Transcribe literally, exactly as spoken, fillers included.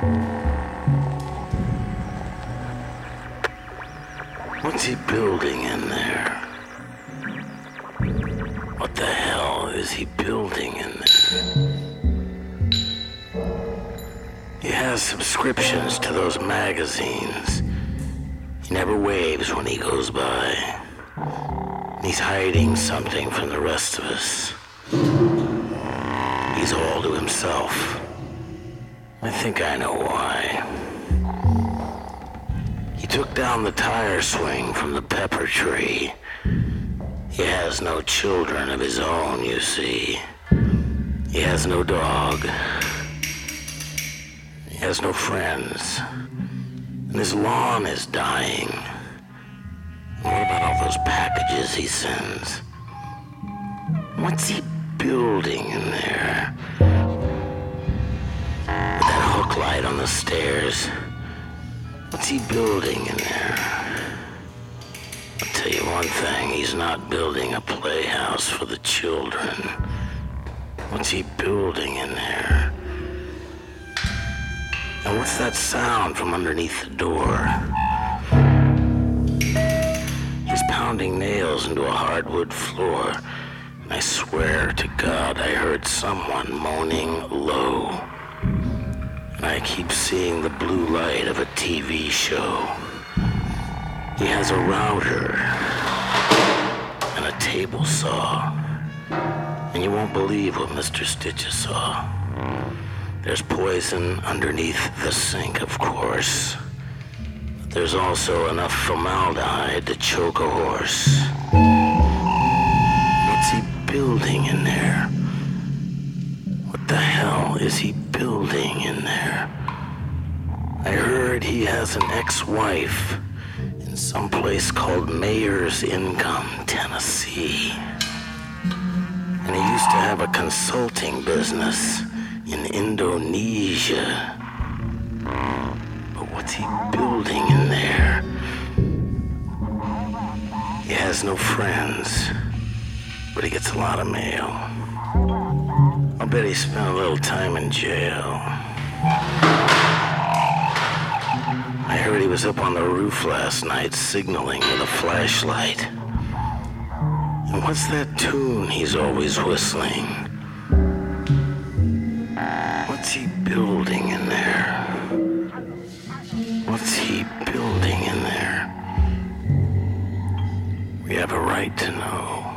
What's he building in there? What the hell is he building in there? He has subscriptions to those magazines. He never waves when he goes by. He's hiding something from the rest of us. He's all to himself. I think I know why. He took down the tire swing from the pepper tree. He has no children of his own, you see. He has no dog. He has no friends. And his lawn is dying. What about all those packages he sends? What's he building in there? With that hook light on the stairs. What's he building in there? I'll tell you one thing, he's not building a playhouse for the children. What's he building in there? And what's that sound from underneath the door? He's pounding nails into a hardwood floor, and I swear to God I heard someone moaning low. And I keep seeing the blue light of a T V show. He has a router and a table saw, and you won't believe what Mister Stitches saw. There's poison underneath the sink, of course. But there's also enough formaldehyde to choke a horse. What's he building in there? What the hell is he building in there? I heard he has an ex-wife in some place called Mayor's Income, Tennessee. And he used to have a consulting business in Indonesia. But what's he building in there? He has no friends, but he gets a lot of mail. I'll bet he spent a little time in jail. I heard he was up on the roof last night signaling with a flashlight. And what's that tune he's always whistling? What's he building in there? What's he building in there? We have a right to know.